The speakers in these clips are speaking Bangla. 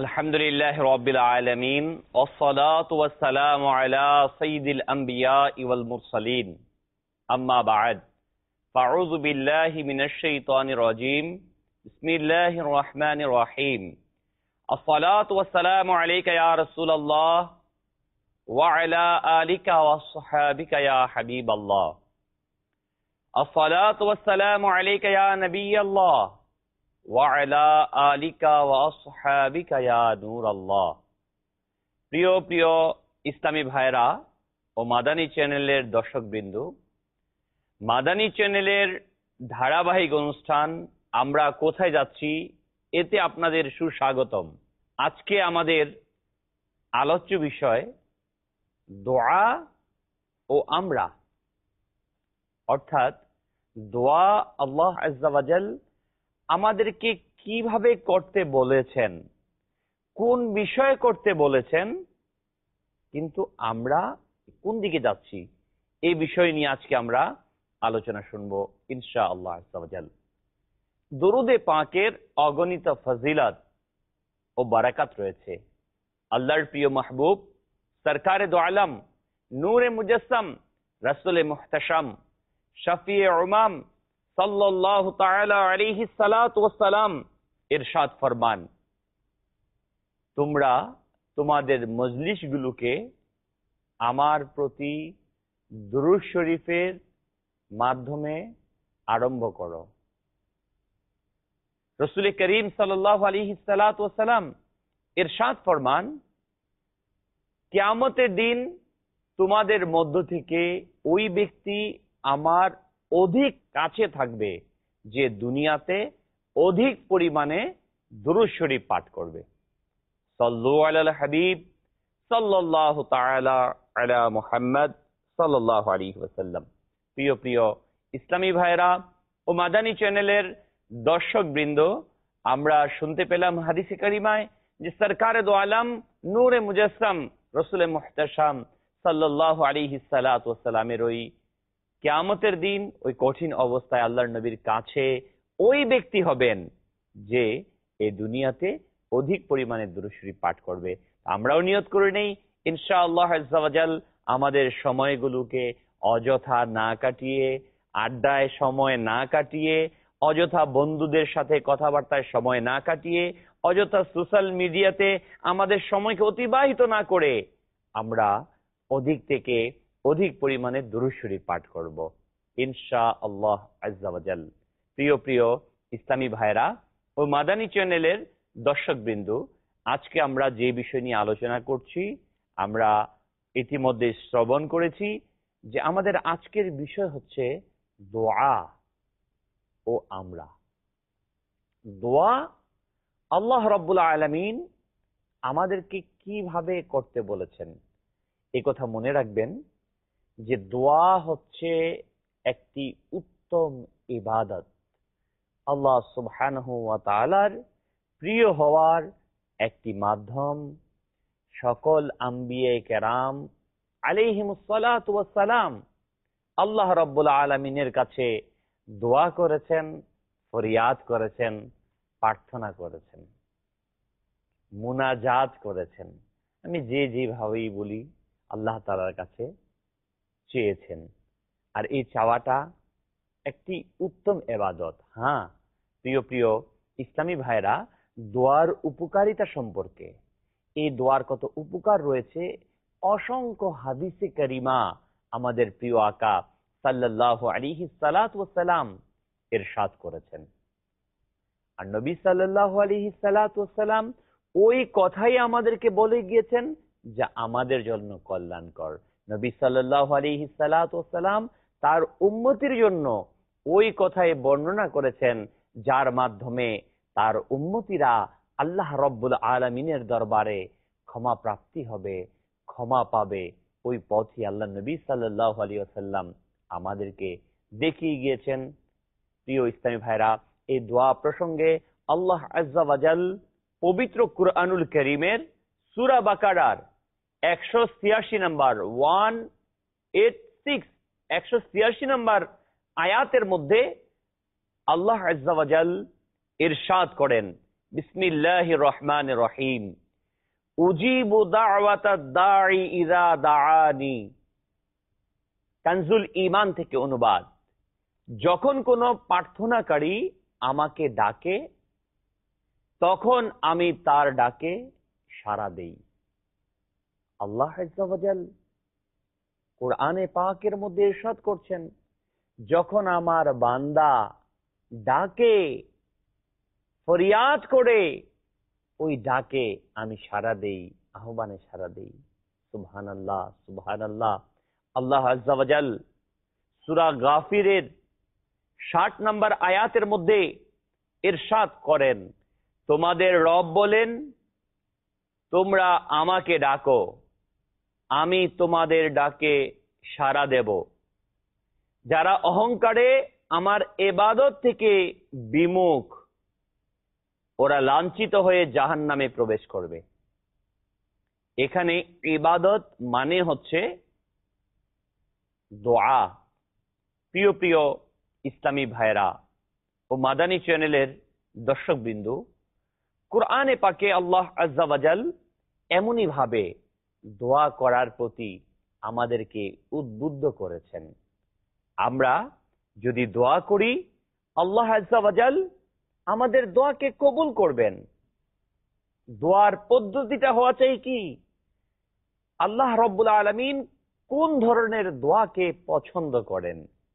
আলহামদুলিল্লাহ রাব্বিল আলামিন ওয়াসসালাতু ওয়াসসালামু আলা সাইয়্যিদিল আমবিয়া ওয়াল মুরসালিন আম্মা বা'দ ফাউযু বিল্লাহি মিনাশ শাইতানির রাজীম বিসমিল্লাহির রহমানির রহিম আসসালাতু ওয়াসসালামু আলাইকা ইয়া রাসূলুল্লাহ ওয়া আলা আলিকা ওয়াস সাহাবিকা ইয়া হাবিবাল্লাহ আসসালাতু ওয়াসসালামু আলাইকা ইয়া নাবিয়াল্লাহ ওয়া'আলা আলিকা ওয়া আসহাবিকা ইয়া নূরাল্লাহ। প্রিয় প্রিয় ইসলামী ভাইরা ও মাদানী চ্যানেলের দর্শকবৃন্দ, মাদানী চ্যানেলের ধারাবাহিক অনুষ্ঠান আমরা কোথায় যাচ্ছি এতে আপনাদের সুস্বাগতম। আজকে আমাদের আলোচ্য বিষয় দোয়া ও আমরা, অর্থাৎ দোয়া আল্লাহ আযজা ওয়া জাল আমাদেরকে কিভাবে করতে বলেছেন, কোন বিষয়ে করতে বলেছেন, কিন্তু আমরা কোন দিকে যাচ্ছি এই বিষয় নিয়ে আজকে আমরা আলোচনা শুনবো ইনশাআল্লাহ আযজা ওয়া জাল। দুরুদে পাকের অগণিত ফজিলত ও বারাকাত রয়েছে। আল্লাহর প্রিয় মাহবুব সরকারে দো আলম নূরে মুজাসসাম রাসূলে মুহতাশাম শফিয়ে উমাম সাল্লাল্লাহু তাআলা আলাইহি সালাতু ওয়াসসালাম ইরশাদ ফরমান, তোমরা তোমাদের মজলিসগুলোকে আমার প্রতি দুরূদ শরীফের মাধ্যমে আরম্ভ করো। রাসূল করিম সাল্লাল্লাহু আলাইহি সালাতু ওয়াসসালাম ইরশাদ ফরমান, কিয়ামতের দিন তোমাদের মধ্য থেকে ওই ব্যক্তি আমার অধিক কাছে থাকবে যে দুনিয়াতে অধিক পরিমাণে দুরূদ শরীফ পাঠ করবে। সাল্লু আলাল হাবিব সাল্লাল্লাহু তাআলা আলা মুহাম্মদ সাল্লাল্লাহু আলাইহি ওয়াসাল্লাম। প্রিয় প্রিয় ইসলামী ভাইরা ও মাদানী চ্যানেলের দর্শকবৃন্দ, আমরা শুনতে পেলাম হাদিসে কারিমায় যে সরকারে দো আলম নূরে মুজাসসাম রাসূলে মুহতাশাম সাল্লাল্লাহু আলাইহি সাল্লাতু ওয়াসসালামের ওই কিয়ামতের দিন ওই কঠিন অবস্থায় আল্লাহর নবীর কাছে ওই ব্যক্তি হবেন যে এই দুনিয়াতে অধিক পরিমাণে দুরূদ শরীফ পাঠ করবে। আমরাও নিয়ত করে নেই ইনশাআল্লাহ আযজা ওয়া জাল আমাদের সময়গুলোকে অযথা না কাটিয়ে, আড্ডায় সময় না কাটিয়ে, অযথা বন্ধুদের সাথে কথাবার্তায় সময় না কাটিয়ে, অযথা সোশ্যাল মিডিয়াতে আমাদের সময়কে অতিবাহিত না করে আমরা অধিক থেকে অধিক পরিমাণে দুরূদ শরীফ পাঠ করব ইনশাআল্লাহ আযজা ওয়া জাল। প্রিয় প্রিয় ইসলামী ভাইরা ও মাদানী চ্যানেলের দর্শকবৃন্দ, আজকে আমরা যে বিষয় নিয়ে আলোচনা করছি আমরা ইতিমধ্যে শ্রবণ করেছি যে আমাদের আজকের বিষয় হচ্ছে দোয়া ও আমরা। দোয়া আল্লাহ রাব্বুল আলামিন আমাদেরকে কিভাবে করতে বলেছেন এই কথা মনে রাখবেন যে দোয়া হচ্ছে একটি উত্তম ইবাদত, আল্লাহ সুবহানাহু ওয়া তাআলার প্রিয় হওয়ার একটি মাধ্যম। সকল আম্বিয়া কেরাম আলাইহিমুস সালাতু ওয়াস সালাম আল্লাহ রাব্বুল আলামিনের কাছে দোয়া করেছেন, ফরিয়াদ করেছেন, প্রার্থনা করেছেন, মুনাজাত করেছেন। আমি যেভাবেই বলি আল্লাহ তাআলার কাছে চেয়েছেন। আর এই চাওয়াটা একটি উত্তম ইবাদত। হ্যাঁ প্রিয় প্রিয় ইসলামী ভাইরা, দোয়ার উপকারিতা সম্পর্কে, এই দোয়ার কত উপকার রয়েছে অসংখ্য হাদিসে কারিমা আমাদের প্রিয় আকা সাল্লাল্লাহু আলাইহি সাল্লাতু ওয়াসসালাম ইরশাদ করেছেন। আর নবী সাল্লাল্লাহু আলাইহি সাল্লাতু ওয়াসসালাম ওই কথাই আমাদেরকে বলে গিয়েছেন যা আমাদের জন্য কল্যাণকর। নবী সাল্লাল্লাহু আলাইহি সাল্লাতু ওয়াসসালাম তার উম্মতির জন্য ওই কথাই বর্ণনা করেছেন যার মাধ্যমে তার উম্মতিরা আল্লাহ রাব্বুল আলামিনের দরবারে ক্ষমা প্রাপ্তি হবে, ক্ষমা পাবে। ওই পথই আল্লাহ নবী সাল্লাল্লাহু আলাইহি ওয়াসাল্লাম আমাদেরকে দেখিয়ে গিয়েছেন। প্রিয় ইসলামী ভাইরা, এই দোয়া প্রসঙ্গে আল্লাহ আযজা ওয়া জাল পবিত্র কুরআনুল কারীমের সূরা বাকারার 186 নম্বর 186 নম্বর আয়াতের মধ্যে আল্লাহ আযজা ওয়া জাল ইরশাদ করেন বিসমিল্লাহির রহমানির রহিম। উজিবু দাওয়াতাদ দাঈ ইযা দাআনি। কানজুল ঈমান থেকে অনুবাদ। যখন কোনো প্রার্থনাকারী আমাকে ডাকে তখন আমি তার ডাকে সাড়া দেই। আল্লাহ আযজা ওয়া জাল কোরআনে পাকের মধ্যে ইরশাদ করছেন, যখন আমার বান্দা ডাকে, ফরিয়াদ করে, ওই ডাকে আমি সাড়া দেই, আহ্বানে সাড়া দেই। সুবহানাল্লাহ, সুবহানাল্লাহ। আল্লাহ আযজা ওয়া জাল সূরা গাফিরের 60 নম্বর আয়াতের মধ্যে ইরশাদ করেন, তোমাদের রব বলেন, তোমরা আমাকে ডাকো, আমি তোমাদের ডাকে সাড়া দেব। যারা অহংকারে আমার ইবাদত থেকে বিমুখ, ওরা লাঞ্ছিত হয়ে জাহান্নামে প্রবেশ করবে। এখানে ইবাদত মানে হচ্ছে দোয়া। প্রিয় প্রিয় ইসলামী ভাইরা ও মাদানী চ্যানেলের দর্শকবৃন্দু, কোরআনে পাকে আল্লাহ আযজা ওয়া জাল এমনই ভাবে দোয়া করার প্রতি আমাদেরকে উদ্বুদ্ধ করেছেন। আমরা যদি দোয়া করি, আল্লাহ আযজা ওয়া জাল আমাদের দোয়াকে কবুল করবেন। দোয়ার পদ্ধতিটা হওয়া চাই কি? আল্লাহ রাব্বুল আলামিন কোন ধরনের দোয়াকে পছন্দ করেন?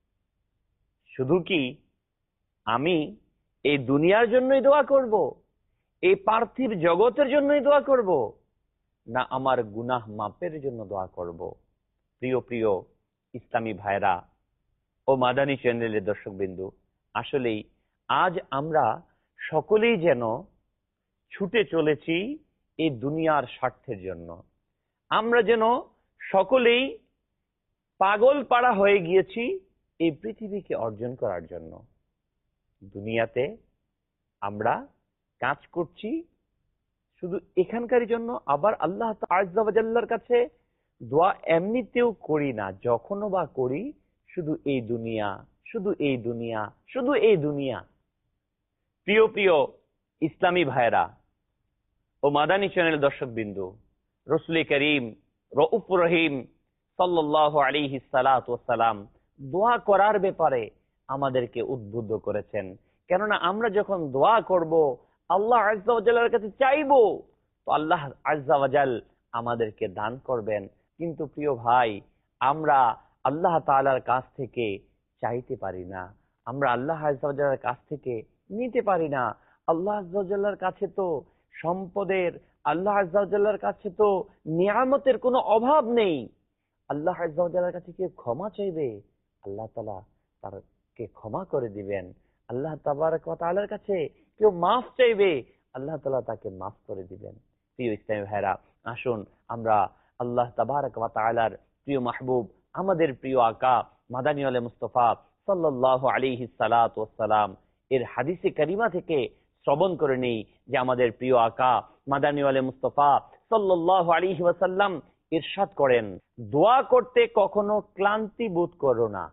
শুধু কি আমি এই দুনিয়ার জন্যই দোয়া করব, এই পার্থিব জগতের জন্যই দোয়া করব, না আমার গুনাহ মাফের জন্য দোয়া করব? প্রিয় প্রিয় ইসলামী ভাইরা ও মাদানী চ্যানেলের দর্শকবৃন্দু, আসলেই আজ আমরা সকলেই যেন ছুটে চলেছি এই দুনিয়ার স্বার্থের জন্য। আমরা যেন সকলেই পাগল পাড়া হয়ে গিয়েছি এই পৃথিবীকে অর্জন করার জন্য। দুনিয়াতে আমরা কাজ করছি শুধু এখানকার জন্য, আবার আল্লাহ আযজা ওয়া জাল্লার কাছে দোয়া এমনিতেও করি না। যখনও বা করি শুধু এই দুনিয়া, শুধু এই দুনিয়া, শুধু এই দুনিয়া। প্রিয় প্রিয় ইসলামী ভাইরা ও মাদানী চ্যানেল দর্শকবৃন্দু, রাসূল করিম রউফুর রহিম সাল্লাল্লাহু আলাইহি সাল্লাতু ওয়াস সালাম দোয়া করার ব্যাপারে আমাদেরকে উদ্বুদ্ধ করেছেন। কেননা আমরা যখন দোয়া করব, আল্লাহ আযজা ওয়া জাল্লার কাছে চাইবো, তো আল্লাহ আযজা ওয়া জাল আমাদেরকে দান করবেন। কিন্তু প্রিয় ভাই, আমরা আল্লাহ তাআলার কাছ থেকে চাইতে পারি না, আমরা আল্লাহ আযজা ওয়া জাল্লার কাছ থেকে নিতে পারি না। আল্লাহ আযজা ওয়া জাল্লার কাছে তো সম্পদের, আল্লাহ আযজা ওয়া জাল্লার কাছে তো নিয়ামতের কোনো অভাব নেই। আল্লাহ আযজা ওয়া জাল্লার কাছে কেউ ক্ষমা চাইবে, আল্লাহ তাআলা তারকে ক্ষমা করে দিবেন। আল্লাহ তাবারক ওয়া তাআলার কাছে কেউ মাফ চাইবে, আল্লাহ তাআলা তাকে মাফ করে দিবেন। প্রিয় ইসলামী ভাইরা, আসুন আমরা আল্লাহ তাবারক ওয়া তাআলার প্রিয় মাহবুব, আমাদের প্রিয় আকা মাদানী ওয়ালে মুস্তাফা সাল্লাল্লাহু আলাইহি সাল্লাতু ওয়াস সালাম এর হাদিসে কারিমা থেকে শ্রবণ করে নেই যে আমাদের প্রিয় আকা মাদানী ওয়ালে মুস্তাফা সাল্লাল্লাহু আলাইহি ওয়াসাল্লাম ইরশাদ করেন, দোয়া করতে কখনো ক্লান্তি বোধ করো না।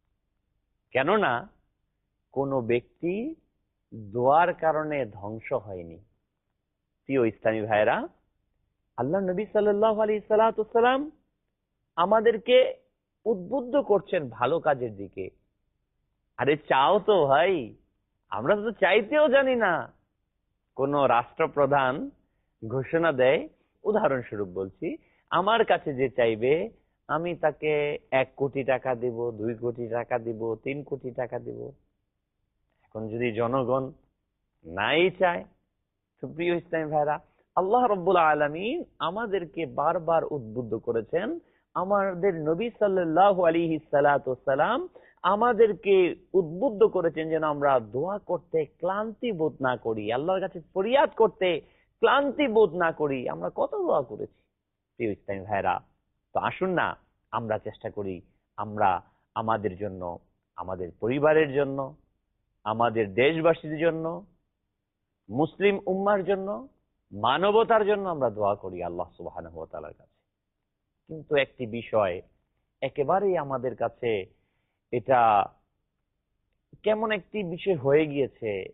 কেননা কোন ব্যক্তি দোয়ার কারণে ধ্বংস হয়নি। প্রিয় ইসলামী ভাইরা, আল্লাহ নবী সাল্লাল্লাহু আলাইহি সাল্লাতু ওয়াস সালাম আমাদেরকে উদ্বুদ্ধ করছেন ভালো কাজের দিকে। আরে চাও তো ভাই, আমরা তো চাইতেও জানি না। কোন রাষ্ট্রপ্রধান ঘোষণা দেয়, উদাহরণস্বরূপ বলছি, আমার কাছে যে চাইবে আমি তাকে 1 কোটি টাকা দিব, 2 কোটি টাকা দিব, 3 কোটি টাকা দিব। এখন যদি জনগণ নাই চায়, তো প্রিয় ইসলামী ভাইরা, আল্লাহ রাব্বুল আলামিন আমাদেরকে বারবার উদ্বুদ্ধ করেছেন। আমাদের নবী সাল্লাল্লাহু আলাইহি সাল্লাতু ওয়াস সালাম আমাদেরকে উদ্বুদ্ধ করেছেন যেন আমরা দোয়া করতে ক্লান্তি বোধ না করি, আল্লাহর কাছে ফরিয়াদ করতে ক্লান্তি বোধ না করি। আমরা কত দোয়া করেছি প্রিয় ইসলামী ভাইরা। তো আসুন না আমরা চেষ্টা করি, আমরা আমাদের জন্য, আমাদের পরিবারের জন্য, আমাদের দেশবাসীর জন্য, মুসলিম উম্মার জন্য, মানবতার জন্য আমরা দোয়া করি আল্লাহ সুবহানাহু ওয়া তাআলার কাছে। কিন্তু একটি বিষয় একেবারেই আমাদের কাছে এটা কেমন একটি বিষয় হয়ে গিয়েছে,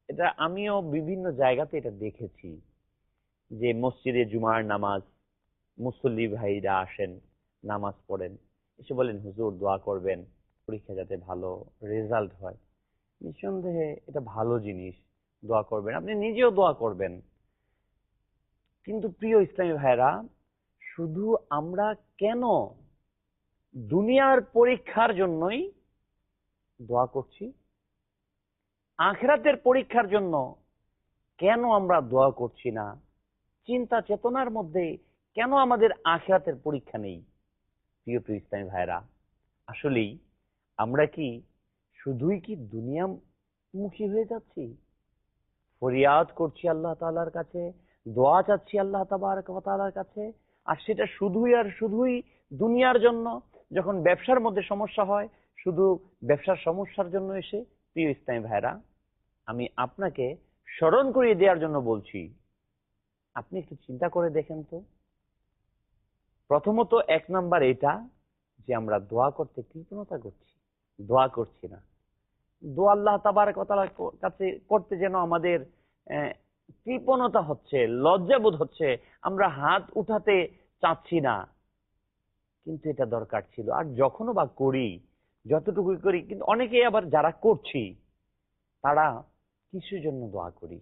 এটা আমিও বিভিন্ন জায়গাতে এটা দেখেছি যে মসজিদে জুমার নামাজ, মুসল্লি ভাইরা আসেন, নামাজ পড়েন, এসে বলেন হুজুর দোয়া করবেন পরীক্ষা যাতে ভালো রেজাল্ট হয়। নিঃসন্দেহে এটা ভালো জিনিস, দোয়া করবেন, আপনি নিজেও দোয়া করবেন। কিন্তু প্রিয় ইসলামী ভাইরা, শুধু আমরা কেন দুনিয়ার পরীক্ষার জন্যই দোয়া করছি? আখিরাতের পরীক্ষার জন্য কেন আমরা দোয়া করছি না? চিন্তা চেতনার মধ্যে কেন আমাদের আখিরাতের পরীক্ষা নেই? প্রিয় প্রিয় ইসলামী ভাইরা, আসলেই আমরা কি শুধুই কি দুনিয়ামুখী হয়ে যাচ্ছি? ফরিয়াদ করছি আল্লাহ তাআলার কাছে, দোয়া চাচ্ছি আল্লাহ তাবারক ওয়া তাআলার কাছে, আর সেটা শুধুই আর শুধুই দুনিয়ার জন্য। যখন ব্যবসার মধ্যে সমস্যা হয়, শুধু ব্যবসার সমস্যার জন্য এসে। প্রিয় ইসলামী ভাইরা, আমি আপনাকে স্মরণ করিয়ে দেওয়ার জন্য বলছি, আপনি একটু চিন্তা করে দেখেন তো। প্রথমত এক নাম্বার এটা যে আমরা দোয়া করতে কৃপণতা করছি, দোয়া করছি না। দোয়া আল্লাহ তাবারক ওয়া তাআলার কাছে করতে যেন আমাদের কৃপণতা হচ্ছে, লজ্জাবোধ হচ্ছে, আমরা হাত উঠাতে চাচ্ছি না। কিন্তু এটা দরকার ছিল। আর যখনও বা করি, যতটুকু করি, কিন্তু অনেকেই আবার যারা করছি তারা কিসের জন্য দোয়া করি?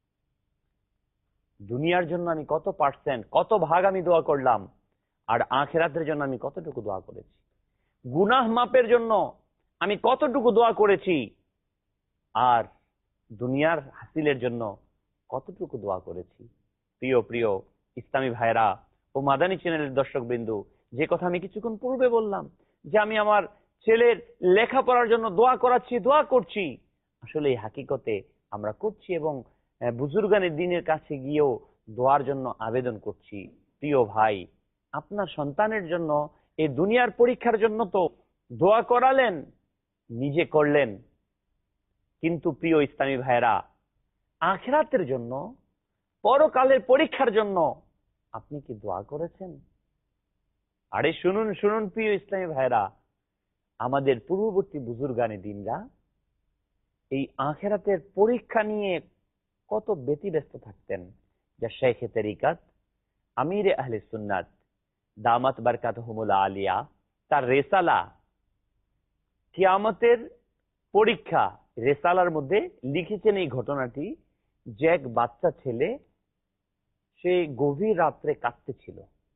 দুনিয়ার জন্য আমি কত পার্সেন্ট, কত ভাগ আমি দোয়া করলাম, আর আখিরাতের জন্য আমি কতটুকু দোয়া করেছি? গুনাহ মাপের জন্য আমি কতটুকু দোয়া করেছি, আর দুনিয়ার হাসিলের জন্য কতটুকু দোয়া করেছি? প্রিয় প্রিয় ইসলামী ভাইরা ও মাদানী চ্যানেলের দর্শক বিন্দু, যে কথা আমি কিছুক্ষণ পূর্বে বললাম যে আমি আমার ছেলের লেখাপড়ার জন্য দোয়া করাচ্ছি, দোয়া করছি, আসলে এই হাকিকতে আমরা করছি এবং বুজুর্গানের দিনের কাছে গিয়েও দোয়ার জন্য আবেদন করছি। প্রিয় ভাই, আপনার সন্তানের জন্য এই দুনিয়ার পরীক্ষার জন্য তো দোয়া করালেন, নিজে করলেন, কিন্তু প্রিয় ইসলামী ভাইরা, আখিরাতের জন্য, পরকালের পরীক্ষার জন্য আপনি কি দোয়া করেছেন? আরে শুনুন শুনুন প্রিয় ইসলামী ভাইরা, আমাদের পূর্ববর্তী বুজুর্গানে দিনরা এই আখিরাতের পরীক্ষা নিয়ে কত ব্যতিব্যস্ত থাকতেন, যা শেখে তরিকত আমিরে আহলে সুন্নাত দামাত বারকাতুহুমুল আলিয়া তার রেসালা কিয়ামতের পরীক্ষা রেসালার মধ্যে লিখেছেন এই ঘটনাটি, যে এক বাচ্চা ছেলে সে গভীর রাত্রে কাঁদতেছিল।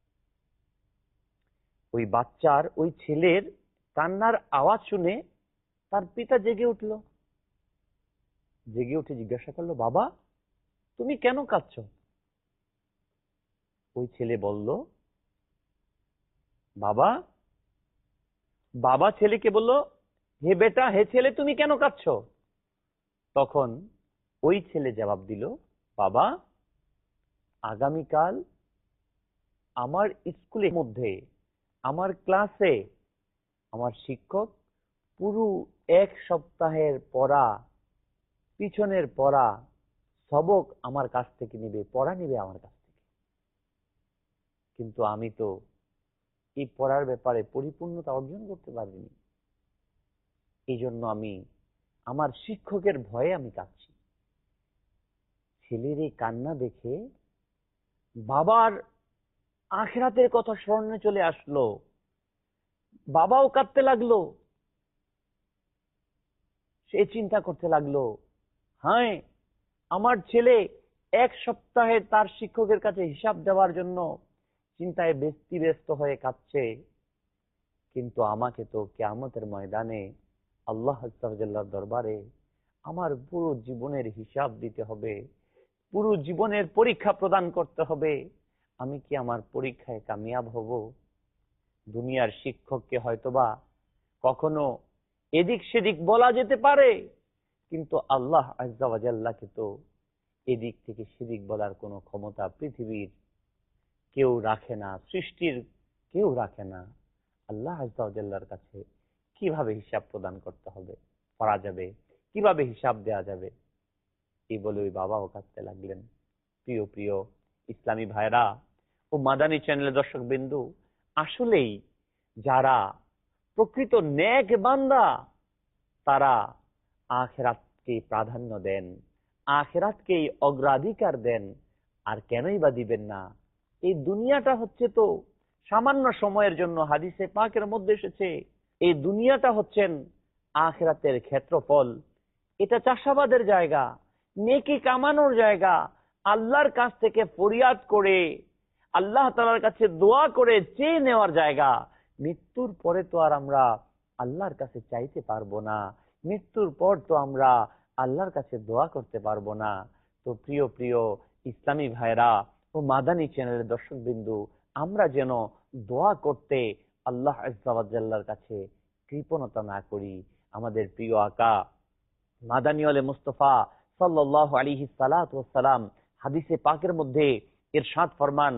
ওই বাচ্চার, ওই ছেলের কান্নার আওয়াজ শুনে তার পিতা জেগে উঠল। জেগে উঠে জিজ্ঞাসা করলো, বাবা তুমি কেন কাঁদছো? ওই ছেলে বলল, বাবা। বাবা ছেলেকে বলল, হে বেটা, হে ছেলে, তুমি কেন কাঁদছো? তখন ওই ছেলে জবাব দিল, বাবা আগামীকাল আমার স্কুলের মধ্যে, আমার ক্লাসে আমার শিক্ষক পুরো এক সপ্তাহের পড়া, পিছনের পড়া সবক আমার কাছ থেকে নিবে, পড়া নিবে আমার কাছ থেকে। কিন্তু আমি তো এই পড়ার ব্যাপারে পরিপূর্ণতা অর্জন করতে পারিনি। এই জন্য আমি আমার শিক্ষকের ভয়ে আমি কাঁদছি। ছেলের এই কান্না দেখে বাবার আখিরাতের কথা স্মরণে চলে আসলো, বাবাও কাঁদতে লাগলো। সে চিন্তা করতে লাগলো, হ্যাঁ আমার ছেলে এক সপ্তাহে তার শিক্ষকের কাছে হিসাব দেওয়ার জন্য চিন্তায় ব্যস্ত হয়ে কাঁদছে, কিন্তু আমাকে তো কিয়ামতের ময়দানে আল্লাহ তাআলার দরবারে আমার পুরো জীবনের হিসাব দিতে হবে, পুরো জীবনের পরীক্ষা প্রদান করতে হবে। আমি কি আমার পরীক্ষায় কামিয়াব হব? দুনিয়ার শিক্ষককে হয়তোবা কখনো এদিক সেদিক বলা যেতে পারে, কিন্তু আল্লাহ আযজা ওয়া জাল্লাকে তো এদিক থেকে সেদিক বলার কোনো ক্ষমতা পৃথিবীর কেউ রাখে না, সৃষ্টির কেউ রাখে না। আল্লাহ আযজা ওয়া জাল্লার কাছে কিভাবে হিসাব প্রদান করতে হবে, করা যাবে, কিভাবে হিসাব দেওয়া যাবে? এই বলে ওই বাবাও কাঁদতে লাগলেন। প্রিয় প্রিয় ইসলামী ভাইরা ও মাদানী চ্যানেলের দর্শক বিন্দু, আসলেই যারা প্রকৃত নেক বান্দা তারা আখিরাতকে প্রাধান্য দেন, আখিরাতকেই অগ্রাধিকার দেন, আর কেনই বা দিবেন না? এই দুনিয়াটা হচ্ছে তো সামান্য সময়ের জন্য। হাদিসে পাকের মধ্যে এসেছে এই দুনিয়াটা হচ্ছেন আখিরাতের ক্ষেত্রফল। এটা চাষাবাদের জায়গা, নেকি কামানোর জায়গা, আল্লাহর কাছ থেকে ফরিয়াদ করে, আল্লাহ তাআলার কাছে দোয়া করে চেয়ে নেওয়ার জায়গা। মৃত্যুর পরে তো আর আমরা আল্লাহর কাছে চাইতে পারবো না, মৃত্যুর পর তো আমরা আল্লাহর কাছে দোয়া করতে পারবো না। তো প্রিয় প্রিয় ইসলামী ভাইরা ও মাদানী চ্যানেলের দর্শক বিন্দু, আমরা যেন দোয়া করতে আল্লাহ আযজা ওয়া জাল্লার কাছে কৃপণতা না করি। আমাদের প্রিয় আকা মাদানী ওয়ালে মুস্তাফা সাল্লাল্লাহু আলাইহি সাল্লাতু ওয়াস সালাম হাদিসে পাকের মধ্যে ইরশাদ ফরমান,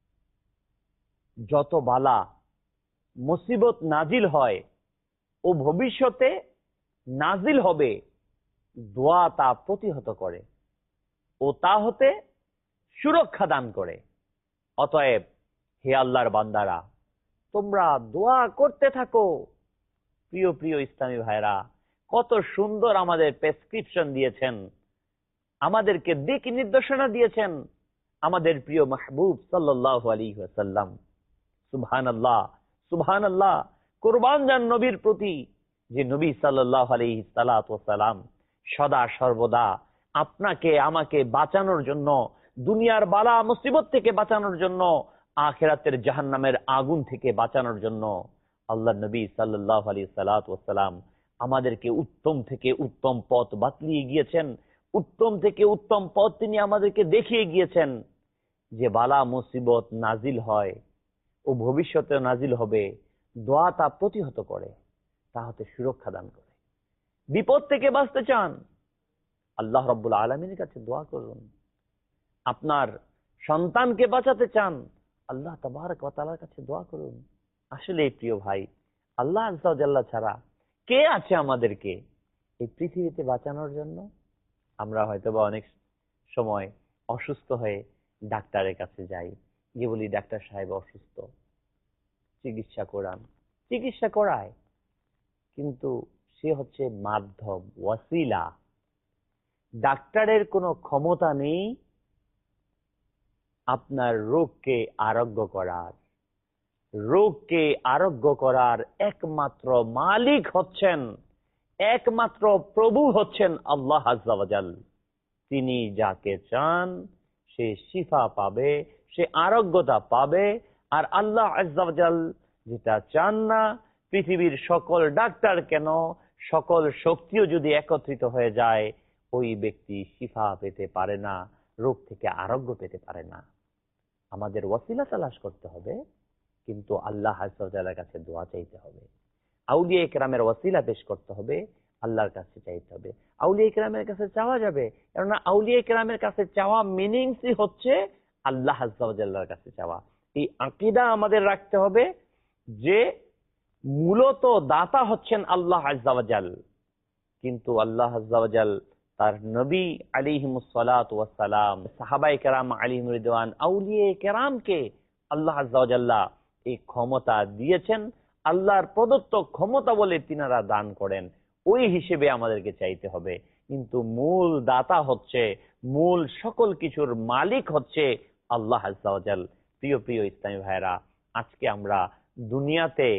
যত বালা মুসিবত নাজিল হয় ও ভবিষ্যতে নাজিল হবে, দোয়া তা প্রতিহত করে ও তা হতে সুরক্ষা দান করে। অতএব হে আল্লাহর বান্দারা, তোমরা দোয়া করতে থাকো। প্রিয় প্রিয় ইসলামী ভাইরা, কত সুন্দর আমাদের প্রেসক্রিপশন দিয়েছেন, আমাদেরকে দিক নির্দেশনা দিয়েছেন আমাদের প্রিয় মাহবুব সাল্লাল্লাহু আলাইহি ওয়াসাল্লাম। সুবহানাল্লাহ, সুবহানাল্লাহ। কুরবান যান নবীর প্রতি, যে নবী সাল্লাল্লাহু আলাইহি সাল্লাম সদা সর্বদা আপনাকে আমাকে বাঁচানোর জন্য, দুনিয়ার বালা মুসিবত থেকে বাঁচানোর জন্য, আখিরাতের জাহান্নামের আগুন থেকে বাঁচানোর জন্য আল্লাহ নবী সাল্লাল্লাহু আলাইহি সাল্লাম আমাদেরকে উত্তম থেকে উত্তম পথ বাতলিয়ে গিয়েছেন। উত্তম থেকে উত্তম পথ তিনি আমাদেরকে দেখিয়ে গিয়েছেন। যে বালা মুসিবত নাজিল হয় ও ভবিষ্যতে নাজিল হবে, দোয়া তা প্রতিহত করে, তা হতে সুরক্ষা দান করে। বিপদ থেকে বাঁচতে চান, আল্লাহ রাব্বুল আলামিনের কাছে দোয়া করুন। আপনার সন্তানকে বাঁচাতে চান, আল্লাহ তাবারক ওয়া তাআলার কাছে দোয়া করুন। আসলে প্রিয় ভাই, আল্লাহ আযজা ওয়া জাল্লা ছাড়া কে আছে আমাদেরকে এই পৃথিবীতে বাঁচানোর জন্য? আমরা হয়তোবা অনেক সময় অসুস্থ হয়ে ডাক্তারের কাছে যাই, গিয়ে বলি ডাক্তার সাহেব অসুস্থ, চিকিৎসা করান। চিকিৎসা করায়, কিন্তু সে হচ্ছে মাধ্যম, ওয়াসিলা। ডাক্তারের কোনো ক্ষমতা নেই আপনার রোগকে আরোগ্য করার। রোগকে আরোগ্য করার একমাত্র মালিক হচ্ছেন, একমাত্র প্রভু হচ্ছেন আল্লাহ আযজা ওয়া জাল। তিনি যাকে চান সে শিফা পাবে, সে আরোগ্যতা পাবে। আর আল্লাহ আযজা ওয়া জাল যেটা চান না, পৃথিবীর সকল ডাক্তার কেন, সকল শক্তিও যদি একত্রিত হয়ে যায়, ওই ব্যক্তি শিফা পেতে পারে না, রোগ থেকে আরোগ্য পেতে পারে না। আমাদের ওয়াসিলা তালাশ করতে হবে, কিন্তু আল্লাহ আযজা ওয়া জাল্লার কাছে দোয়া চাইতে হবে। আউলিয়া ইকরামের ওয়াসিলা পেশ করতে হবে, আল্লাহর কাছে চাইতে হবে। আউলিয়া ইকরামের কাছে চাওয়া যাবে, কেননা আউলিয়া ইকরামের কাছে চাওয়া মিনিংসই হচ্ছে আল্লাহ আযজা ওয়া জাল্লার কাছে চাওয়া। এই আকীদা আমাদের রাখতে হবে যে মূলত দাতা হচ্ছেন আল্লাহ আযজা ওয়া জাল, কিন্তু আল্লাহ আযজা ওয়া জাল তার নবী আলাইহিমুস সালাতু ওয়াস সালাম, সাহাবায়ে কেরাম আলাইহিম রিদওয়ান, আউলিয়া কেরামকে আল্লাহ আযজা ওয়া জাল্লা এই ক্ষমতা দিয়েছেন। আল্লাহর প্রদত্ত ক্ষমতা বলে তিনারা দান করেন, ওই হিসেবে আমাদেরকে চাইতে হবে। কিন্তু মূল দাতা হচ্ছে, মূল সকল কিছুর মালিক হচ্ছে আল্লাহ আযজা ওয়া জাল। প্রিয় প্রিয় ইসলামী ভাইরা, আজকে আমরা দুনিয়াতে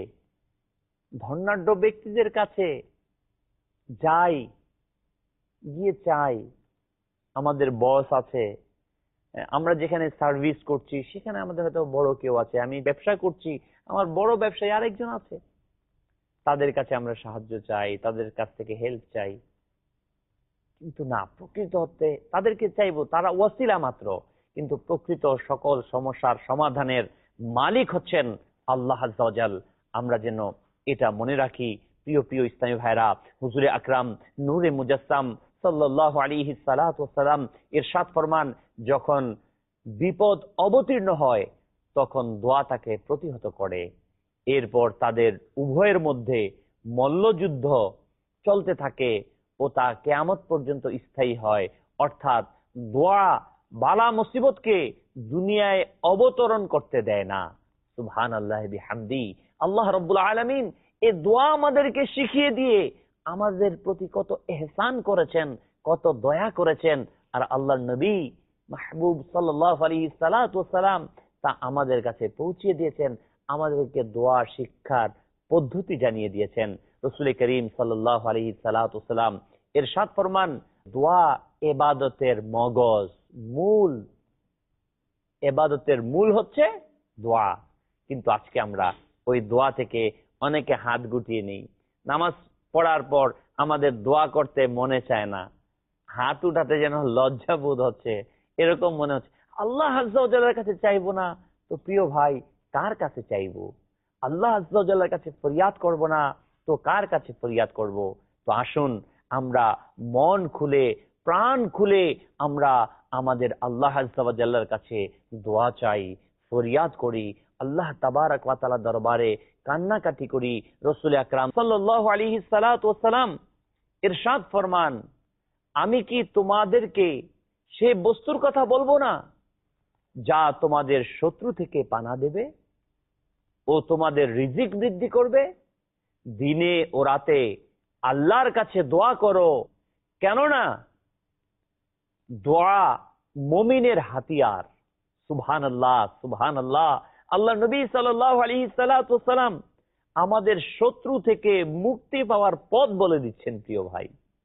ধনাঢ্য ব্যক্তিদের কাছে যাই, গিয়ে চাই, আমাদের বস আছে, আমরা যেখানে সার্ভিস করছি সেখানে আমাদের হয়তো বড় কেউ আছে, আমি ব্যবসা করছি, আমার বড় ব্যবসায়ী আরেকজন আছে, তাদের কাছে আমরা সাহায্য চাই, তাদের কাছ থেকে হেল্প চাই। কিন্তু না, প্রকৃত অর্থে তাদেরকে চাইবো, তারা ওয়াসিলা মাত্র, কিন্তু প্রকৃত সকল সমস্যার সমাধানের মালিক হচ্ছেন আল্লাহ আযজা ওয়া জাল। আমরা যেন এটা মনে রাখি। প্রিয় প্রিয় ইসলামী ভাইরা, হুজুরে আকরাম নূরে মুজাসসাম সাল্লাল্লাহু আলাইহি সাল্লাতু ওয়াস সালাম ইরশাদ ফরমান, যখন বিপদ অবতীর্ণ হয় তখন দোয়া তাকে প্রতিহত করে। এরপর তাদের উভয়ের মধ্যে মল্লযুদ্ধ চলতে থাকে ও তা কিয়ামত পর্যন্ত স্থায়ী হয়। অর্থাৎ দোয়া বালা মুসিবতকে দুনিয়ায় অবতরণ করতে দেয় না। সুবহানাল্লাহি বিহামদি। আল্লাহ রাব্বুল আলামিন এই দোয়া আমাদেরকে শিখিয়ে দিয়ে আমাদের প্রতি কত ইহসান করেছেন, কত দয়া করেছেন। আর আল্লাহর নবী মাহবুব সাল্লাল্লাহু আলাইহি সাল্লাম তা আমাদের কাছে পৌঁছে দিয়েছেন, আমাদেরকে দোয়া শিক্ষার পদ্ধতি জানিয়ে দিয়েছেন। রাসূল করিম সাল্লাল্লাহু আলাইহি সাল্লাম ইরশাদ ফরমান, দোয়া ইবাদতের মগজ, মূল। ইবাদতের মূল হচ্ছে দোয়া। কিন্তু আজকে আমরা ওই দোয়া থেকে অনেকে হাত গুটিয়ে নেই। নামাজ পড়ার পর আমাদের দোয়া করতে মনে চায় না, হাত উঠাতে যেন লজ্জা বোধ হচ্ছে, এরকম মনে হচ্ছে। আল্লাহ আজ্জা ওয়া জাল্লার কাছে চাইবো না তো প্রিয় ভাই কার কাছে চাইবো? আল্লাহ আজ্জা ওয়া জাল্লার কাছে ফরিয়াদ করব না তো কার কাছে ফরিয়াদ করব? তো আসুন আমরা মন খুলে, প্রাণ খুলে আমরা আমাদের আল্লাহ আজ্জা ওয়া জাল্লার কাছে দোয়া চাই, ফরিয়াদ করি, আল্লাহ তাবারক ওয়া তাআলার দরবারে কান্নাকাটি করি। রাসূল আকরাম সাল্লাল্লাহু আলাইহি সাল্লাম ইরশাদ ফরমান, আমি কি তোমাদেরকে সে বস্তুর কথা বলবো না যা তোমাদের শত্রু থেকে পানা দেবে ও তোমাদের রিজিক বৃদ্ধি করবে? দিনে ও রাতে আল্লাহর কাছে দোয়া করো, কেননা দোয়া মুমিনের হাতিয়ার। সুবহানাল্লাহ, সুবহানাল্লাহ। আল্লাহ নবী সাল্লাল্লাহু আলাইহি সাল্লাম আমাদের শত্রু থেকে মুক্তি পাওয়ার পথ বলে দিচ্ছেন প্রিয় ভাই।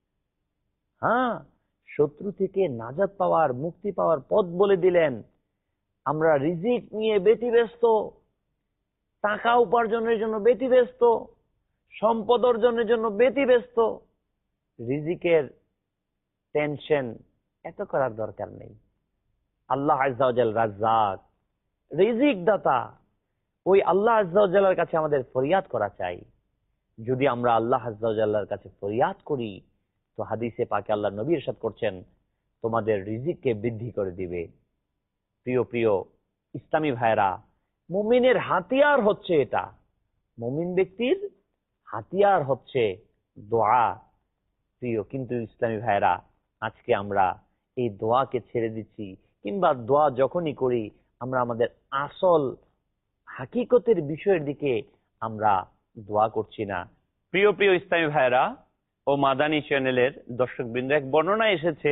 হ্যাঁ, শত্রু থেকে নাজাত পাওয়ার, মুক্তি পাওয়ার পথ বলে দিলেন। আমরা রিজিক নিয়ে ব্যতিব্যস্ত, টাকা উপার্জনের জন্য ব্যতিব্যস্ত, সম্পদ অর্জনের জন্য ব্যতিব্যস্ত। রিজিকের টেনশন এত করার দরকার নেই। আল্লাহ আজ্জা ওয়া জাল রাজ্জাক, রিজিক দাতা, ওই আল্লাহ আজ্জা ওয়া জাল্লার কাছে আমাদের ফরিয়াদ করা চাই। যদি আমরা আল্লাহ আজ্জা ওয়া জাল্লার কাছে ফরিয়াদ করি তো হাদিসে পাকে আল্লাহ নবী ইরশাদ করছেন তোমাদের রিজিককে বৃদ্ধি করে দিবে। প্রিয় প্রিয় ইসলামী ভাইরা, মুমিনের হাতিয়ার হচ্ছে এটা, মুমিন ব্যক্তির হাতিয়ার হচ্ছে দোয়া। প্রিয় কিন্তু ইসলামী ভাইরা, আজকে আমরা এই দোয়াকে ছেড়ে দিচ্ছি, কিংবা দোয়া যখনই করি আমরা আমাদের আসল হাকিকতের বিষয়ের দিকে আমরা দোয়া করছি না। প্রিয় প্রিয় ইসলামী ভাইরা ও মাদানী চ্যানেলের দর্শকবৃন্দ, এক বর্ণনা এসেছে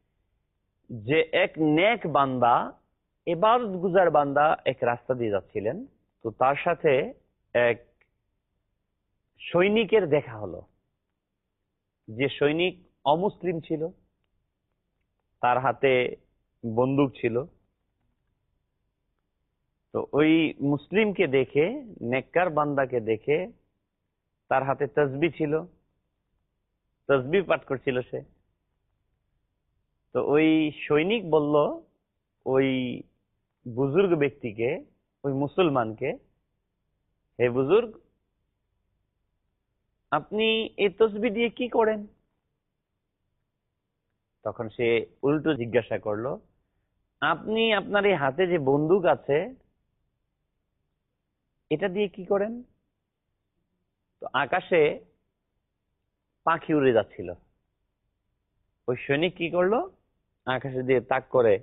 যে এক নেক বান্দা, ইবাদত গুজার বান্দা এক রাস্তা দিয়ে যাচ্ছিলেন। তো তার সাথে এক সৈনিকের দেখা হলো। যে সৈনিক অমুসলিম ছিল, তার হাতে বন্দুক ছিল। তো ওই মুসলিমকে দেখে, নেককার বান্দাকে দেখে, তার হাতে তাসবিহ ছিল, তাসবিহ পাঠ করছিল সে। তো ওই সৈনিক বলল ওই বুজুর্গ ব্যক্তিকে, ওই মুসলমানকে, হে বুজুর্গ, আপনি এই তাসবিহ দিয়ে কি করেন? তখন সে উল্টো জিজ্ঞাসা করলো, আপনি আপনার এই হাতে যে বন্দুক আছে এটা দিয়ে কি করেন? তো আকাশে পাখি উড়ে যাচ্ছিল। ওই সৈনিক কি করলো? আকাশে দিয়ে তাক করে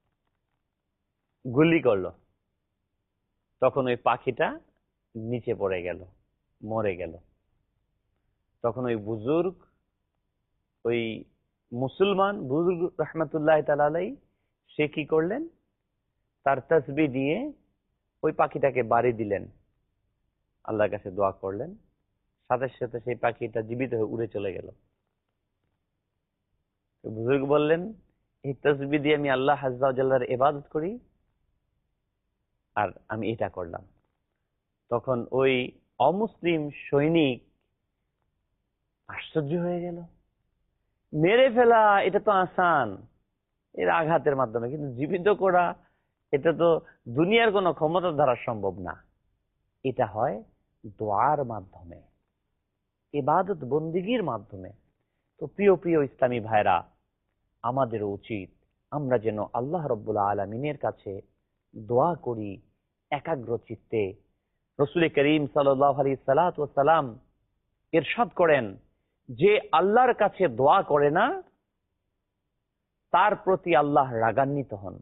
গুলি করলো। তখন ওই পাখিটা নিচে পড়ে গেল, মরে গেল। তখন ওই বুজুর্গ, ওই মুসলমান বুজুর্গ রহমতুল্লাহ তাআলা আলাইহি, সে কি করলেন? তার তাসবিহ দিয়ে ওই পাখিটাকে বাড়ি দিলেন, আল্লাহর কাছে দোয়া করলেন, সাথে সাথে সেই পাখিটা জীবিত হয়ে উড়ে চলে গেল। বুজুর্গ বললেন, এই তাসবিহ দিয়ে আমি আল্লাহ আজ্জা ওয়া জাল্লার ইবাদত করি, আর আমি এটা করলাম। তখন ওই অমুসলিম সৈনিক আশ্চর্য হয়ে গেল। মেরে ফেলা এটা তো আসান, এর আঘাতের মাধ্যমে, কিন্তু জীবিত করা এটা তো দুনিয়ার কোনো ক্ষমতার দ্বারা সম্ভব না। এটা হয় দোয়ার মাধ্যমে, ইবাদত বন্দিগির মাধ্যমে। তো প্রিয় প্রিয় ইসলামী ভাইরা, আমাদের উচিত আমরা যেন আল্লাহ রাব্বুল আলামিনের কাছে দোয়া করি একাগ্র চিত্তে। রাসূল করিম সাল্লাল্লাহু আলাইহি সাল্লাম ইরশাদ করেন, যে আল্লাহর কাছে দোয়া করে না তার প্রতি আল্লাহ রাগান্বিত হন।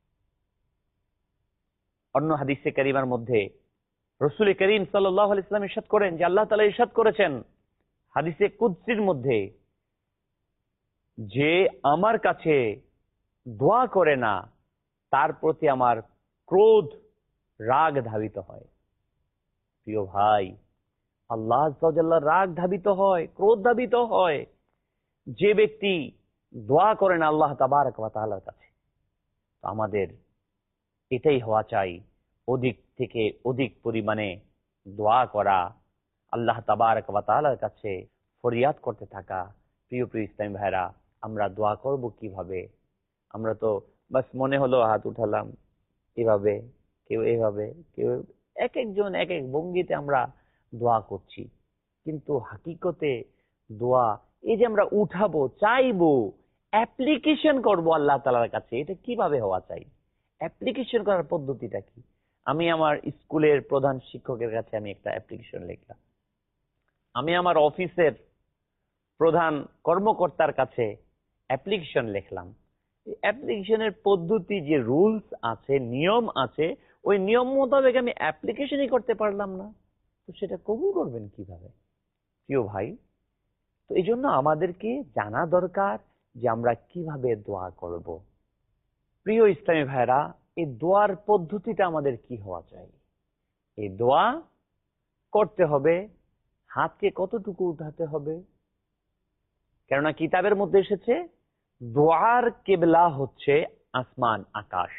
অন্য হাদিসে কারিমার মধ্যে রাসূল করিম সাল্লাল্লাহু আলাইহি সাল্লাম ইরশাদ করেন যে আল্লাহ তাআলা ইরশাদ করেছেন হাদিসে কুদসির মধ্যে, যে আমার কাছে দোয়া করে না তার প্রতি আমার ক্রোধ রাগ ধাবিত হয়। প্রিয় ভাই, আল্লাহ আযজা ওয়া জাল্লার রাগ ধাবিত হয়, ক্রোধ ধাবিত হয় যে ব্যক্তি দোয়া করেন আল্লাহ তাবারক ওয়া তাআলার কাছে। তো আমাদের এটাই হওয়া চাই, অধিক থেকে অধিক পরিমাণে দোয়া করা, আল্লাহ তাবারক ওয়া তাআলার কাছে ফরিয়াদ করতে থাকা। প্রিয় প্রিয় ইসলামী ভাইরা, আমরা দোয়া করব কিভাবে? আমরা তো বাস মনে হলো হাত উঠালাম, এভাবে কেউ এভাবে, কেউ এক একজন এক এক ভঙ্গিতে আমরা দোয়া করছি, কিন্তু হাকিকতে দোয়া এই যে আমরা উঠাবো, চাইবো, অ্যাপ্লিকেশন করব আল্লাহ তাআলার কাছে, এটা কিভাবে হওয়া চাই? অ্যাপ্লিকেশন করার পদ্ধতিটা কি? আমি আমার স্কুলের প্রধান শিক্ষকের কাছে আমি একটা অ্যাপ্লিকেশন লিখলাম, আমি আমার অফিসের প্রধান কর্মকর্তার কাছে অ্যাপ্লিকেশন লিখলাম। অ্যাপ্লিকেশনের পদ্ধতি, যে রুলস আছে, নিয়ম আছে, ওই নিয়ম মোতাবেক আমি অ্যাপ্লিকেশনই করতে পারলাম না, তো সেটা কবুল করবেন কিভাবে? প্রিয় ভাই, তো এই জন্য আমাদেরকে জানা দরকার যে আমরা কিভাবে দোয়া করব। প্রিয় ইসলামী ভাইরা, এই দোয়ার পদ্ধতিটা আমাদের কি হওয়া চাই? এই দোয়া করতে হবে, হাতকে কতটুকু উঠাতে হবে? কেননা কিতাবের মধ্যে এসেছে দোয়ার কিবলা হচ্ছে আসমান, আকাশ।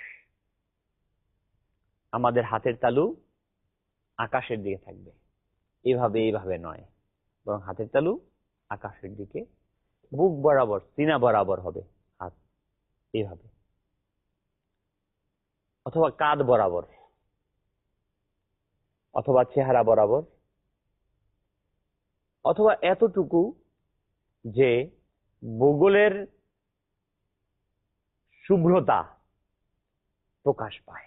আমাদের হাতের তালু আকাশের দিকে থাকবে, এভাবে এইভাবে নয়, বরং হাতের তালু আকাশের দিকে, বুক বরাবর, সিনা বরাবর হবে হাত, এইভাবে, অথবা কাঁধ বরাবর, অথবা চেহারা বরাবর, অথবা এতটুকু যে বগলের শুভ্রতা প্রকাশ পায়,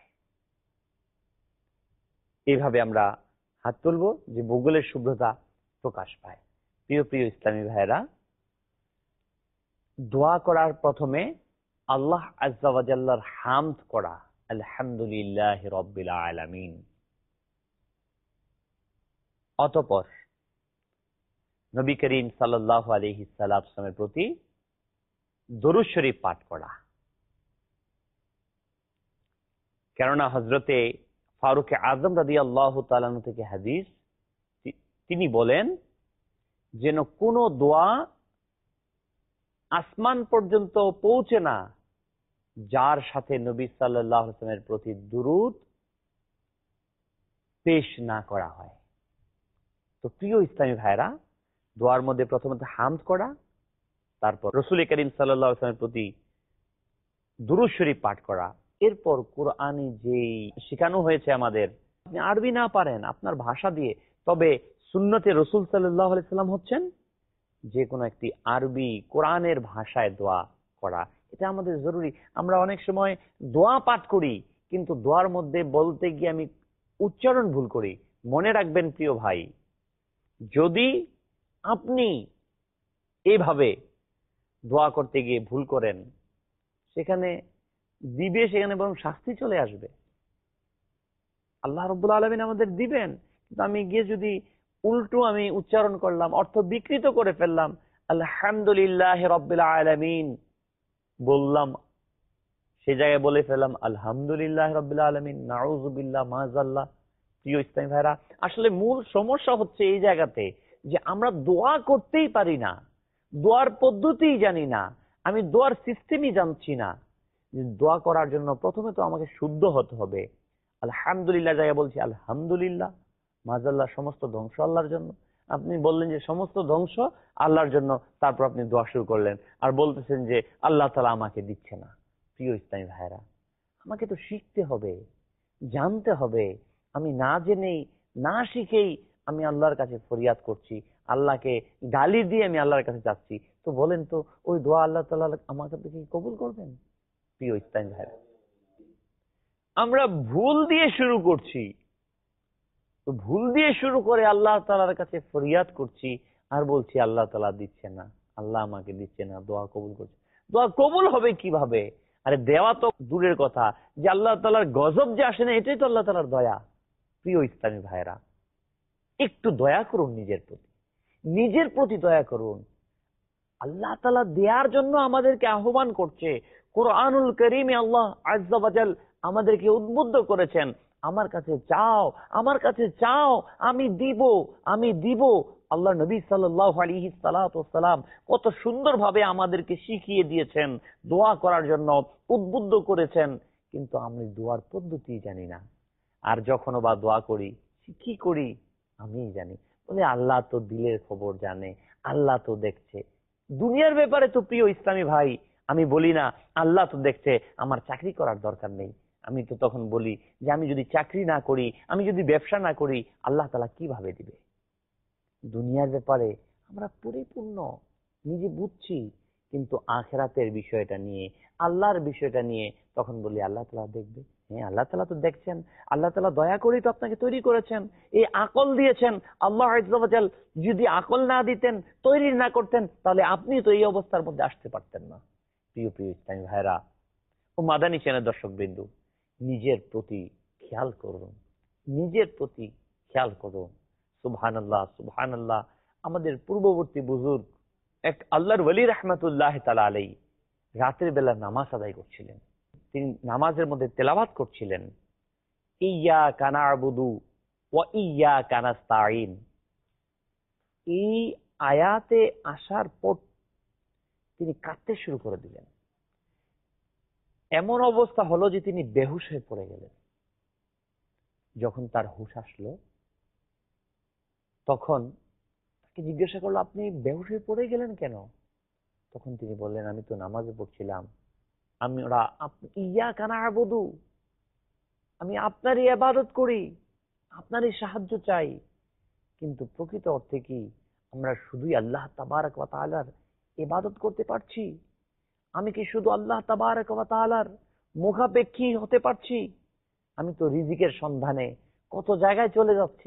এইভাবে আমরা হাত তুলবো যে বগলের শুভ্রতা প্রকাশ পায়। প্রিয় প্রিয় ইসলামী ভাইরা, দোয়া করার প্রথমে আল্লাহ আযজা ওয়া জাল্লার হামদ করা, আলহামদুলিল্লাহি রাব্বিল আলামিন। অতঃপর নবী করিম সাল্লাল্লাহু আলাইহি সাল্লামের প্রতি দরুদ শরীফ পাঠ করা। কেননা হযরতে ফারুক আযম রাদিয়াল্লাহু তাআলা আনহু থেকে হাদিস, তিনি বলেন যেন কোনো দোয়া আসমান পর্যন্ত পৌঁছে না যার সাথে নবী সাল্লাল্লাহু আলাইহি ওয়াসাল্লামের প্রতি দুরূদ পেশ না করা হয়। তো প্রিয় ইসলামী ভাইরা, দোয়ার মধ্যে প্রথমত হামদ করা, তারপর রাসূল করিম সাল্লাল্লাহু আলাইহি ওয়াসাল্লামের প্রতি দুরূদ শরীফ পাঠ করা। এরপর কোরআনে যেই শেখানো হয়েছে আমাদের, আপনি আরবি না পারেন আপনার ভাষা দিয়ে, তবে সুন্নতে রাসূল সাল্লাল্লাহু আলাইহি ওয়াসাল্লাম হচ্ছেন যে কোনো একটি আরবি কোরআনের ভাষায় দোয়া করা, এটা আমাদের জরুরি। আমরা অনেক সময় দোয়া পাঠ করি, কিন্তু দোয়ার মধ্যে বলতে গিয়ে আমি উচ্চারণ ভুল করি। মনে রাখবেন প্রিয় ভাই, যদি আপনি এইভাবে দোয়া করতে গিয়ে ভুল করেন, সেখানে বরং শাস্তি চলে আসবে। আল্লাহ রাব্বুল আলামিন আমাদের দিবেন, কিন্তু আমি গিয়ে যদি উল্টো আমি উচ্চারণ করলাম, অর্থ বিকৃত করে ফেললাম, আলহামদুলিল্লাহি রাব্বিল আলামিন বললাম, সে জায়গায় বলে ফেললাম আলহামদুলিল্লাহি রাব্বিল আলামিন, নাউযুবিল্লাহ, মাযাল্লাহ। প্রিয় ইসলামী ভাইরা, আসলে মূল সমস্যা হচ্ছে এই জায়গাতে যে আমরা দোয়া করতেই পারি না, দোয়ার পদ্ধতিই জানি না, আমি দোয়ার সিস্টেমই জানছি না। দোয়া করার জন্য প্রথমে তো আমাকে শুদ্ধ হতে হবে। আলহামদুলিল্লাহ জায়গায় বলছি আলহামদুলিল্লাহ, মাযাল্লাহ, সমস্ত ধ্বংস আল্লাহর জন্য। আপনি বললেন যে সমস্ত ধ্বংস আল্লাহর জন্য, তারপর আপনি দোয়া শুরু করলেন আর বলতেছেন যে আল্লাহ তাআলা আমাকে দিচ্ছে না। প্রিয় ইসলামী ভাইরা, আমাকে তো শিখতে হবে, জানতে হবে। আমি না জেনেই না শিখেই আমি আল্লাহর কাছে ফরিয়াদ করছি, আল্লাহকে গালি দিয়ে আমি আল্লাহর কাছে যাচ্ছি, তো বলেন তো ওই দোয়া আল্লাহ তাআলা আমার কাছে কি কবুল করবেন? প্রিয় ইসলামী ভাইরা, আমরা ভুল দিয়ে শুরু করছি, তো ভুল দিয়ে শুরু করে আল্লাহ তাআলার কাছে ফরিয়াদ করছি আর বলছি আল্লাহ তাআলা দিচ্ছে না, আল্লাহ আমাকে দিচ্ছে না, দোয়া কবুল করছে। দোয়া কবুল হবে কিভাবে? আরে দেওয়া তো দূরের কথা, যে আল্লাহ তাআলার গজব যে আসে না, এটাই তো আল্লাহ তাআলার দয়া। প্রিয় ইসলামী ভাইরা, একটু দয়া করুন নিজের প্রতি, নিজের প্রতি দয়া করুন। আল্লাহ তাআলা দেওয়ার জন্য আমাদেরকে আহ্বান করছে। কুরআনুল কারীমে আল্লাহ আযজা ওয়া জাল আমাদেরকে উদ্বুদ্ধ করেছেন, আমার কাছে চাও, আমার কাছে চাও, আমি দিব, আমি দিব। আল্লাহ নবী সাল্লাল্লাহু আলাইহি সাল্লাম কত সুন্দরভাবে আমাদেরকে শিখিয়ে দিয়েছেন, দোয়া করার জন্য উদ্বুদ্ধ করেছেন, কিন্তু আমি দোয়ার পদ্ধতি জানি না। আর যখন বা দোয়া করি, কি করি আমি জানি, বলে আল্লাহ তো দিলের খবর জানে, আল্লাহ তো দেখছে। দুনিয়ার ব্যাপারে তো প্রিয় ইসলামী ভাই আমি বলি না আল্লাহ তো দেখছে, আমার চাকরি করার দরকার নেই। আমি তো তখন বলি যে আমি যদি চাকরি না করি, আমি যদি ব্যবসা না করি, আল্লাহ তাআলা কিভাবে দিবে? দুনিয়ার ব্যাপারে আমরা পরিপূর্ণ নিজে বুঝছি, কিন্তু আখিরাতের বিষয়টা নিয়ে, আল্লাহর বিষয়টা নিয়ে তখন বলি আল্লাহ তাআলা দেখবে। হ্যাঁ, আল্লাহ তাআলা তো দেখছেন, আল্লাহ তাআলা দয়া করেই তো আপনাকে তৈরি করেছেন, এই আকল দিয়েছেন। আল্লাহ আযজা ওয়া জাল যদি আকল না দিতেন, তৈরি না করতেন, তাহলে আপনি তো এই অবস্থার মধ্যে আসতে পারতেন না। প্রিয় প্রিয় ইসলামী ভাইরা ও মাদানী চ্যানেল দর্শক বিন্দু, নিজের প্রতি খেয়াল করুন, নিজের প্রতি খেয়াল করুন। সুবহানাল্লাহ, সুবহানাল্লাহ। আমাদের পূর্ববর্তী বুজুর্গ এক আল্লাহর ওয়ালি রাহমাতুল্লাহ তাআলা আলাইহি রাতের বেলা নামাজ আদায় করছিলেন। তিনি নামাজের মধ্যে তেলাওয়াত করছিলেন, ইয়্যাকা না'বুদু ওয়া ইয়্যাকা নাস্তাঈন। এই আয়াতে আসার পর তিনি কাঁদতে শুরু করে দিলেন। এমন অবস্থা হলো যে তিনি বেহুশ হয়ে পড়ে গেলেন। যখন তার হুঁশ আসলো, তখন তাকে জিজ্ঞাসা করলো, আপনি বেহুশ হয়ে পড়ে গেলেন কেন? তখন তিনি বললেন, আমি তো নামাজে পড়ছিলাম, ইয়্যাকা না'বুদু, আমি আপনারই ইবাদত করি, আপনারই সাহায্য চাই। কিন্তু প্রকৃত অর্থে কি আমরা শুধুই আল্লাহ তাবারক ওয়া তাআলার ইবাদত করতে পারছি? আমি কি শুধু আল্লাহ তাবারক ওয়া তাআলার মুখাপেক্ষী হতে পারছি? আমি তো রিজিকের সন্ধানে কত জায়গায় চলে যাচ্ছি।